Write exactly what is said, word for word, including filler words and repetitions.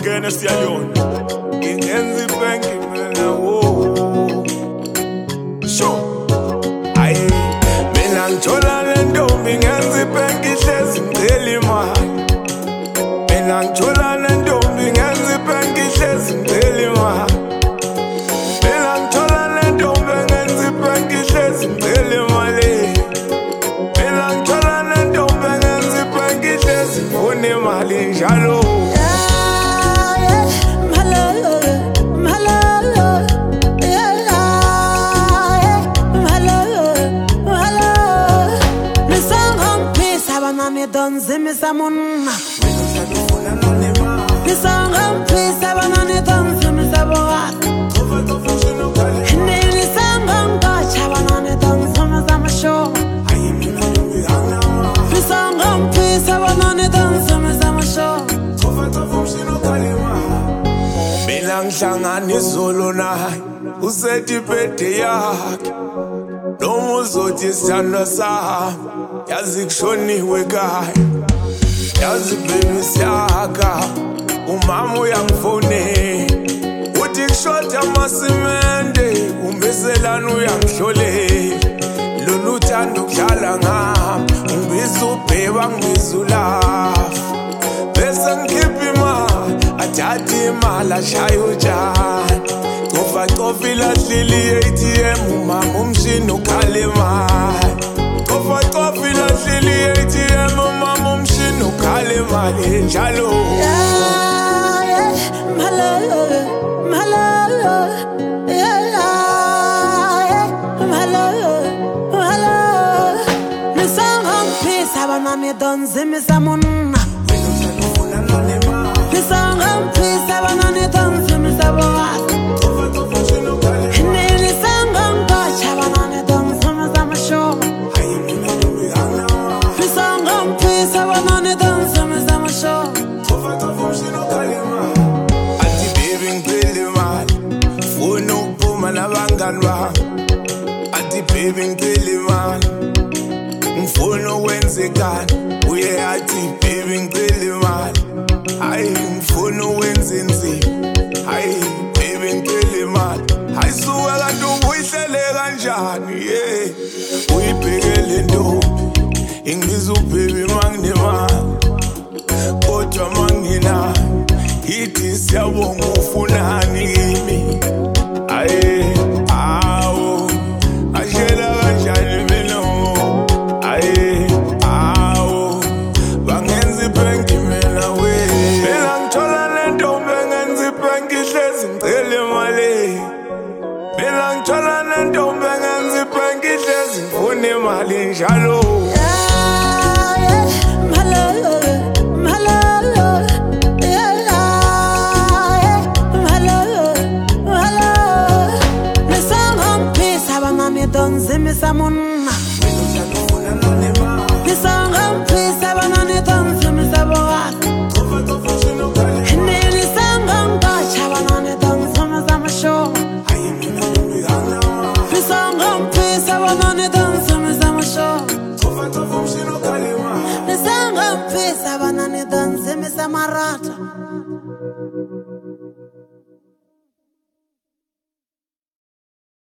ngene siyayona ingenza ibanki mina wo sho ay mina ngithola nentombi ngenza ibanki ihlezi ngicela imali mina ngithola nentombi ngenza ibanki ihlezi ngicela imali mina ngithola nentombi ngenza ibanki ihlezi ngicela imali mina ngithola nentombi ngenza ibanki ihlezi ngifuna imali njalo. Don't see me someone. The song I'm pleased, I want to don't see me someone. And then the song I'm touch, I want to don't see me some show. The song I'm pleased, I want to don't see me some show. Bilang sangani zulunai, useti pete yak. No muzoji sanda sa. Yazi kshoni wekai Yazi baby siyaka Umamu yangfone Uti kshota masimende Umbeselanu yangshole Lulu tando kjala ngam Umbizu beba ngizu laf Besa nkipi ma Atati ma la shayo jan Kofa kofi la lili A T M Umamu mshinu kalima Kofa kofi la lili A T M Mama mshinu kale mali njalo. Yeah, yeah, malo, malo, yeah, yeah, malo, malo. Me song on peace, I wanna me don't see me someone. Me song on peace, I wanna me don't see me someone. And then the song on touch, I wanna me don't see me some show. Ati baby ngicela imali ngifuna ukwenzekani uye ati baby ngicela imali hayi ngifuna ukwenza inzima hayi baby ngicela imali hayi suka kanti ubuyihlele kanjani yeah uyibhekele ntombi ingibiza ubaby manginemali kodwa mangina ithi siyabonga ufunani kimi aye awu ashela kanjani mina aye awu bangenza ibanki mina we mina ngithola nentombi ngenza ibanki ihlezi ngicela imali mina ngithola nentombi ngenza ibanki ihlezi ngifuna imali njalo.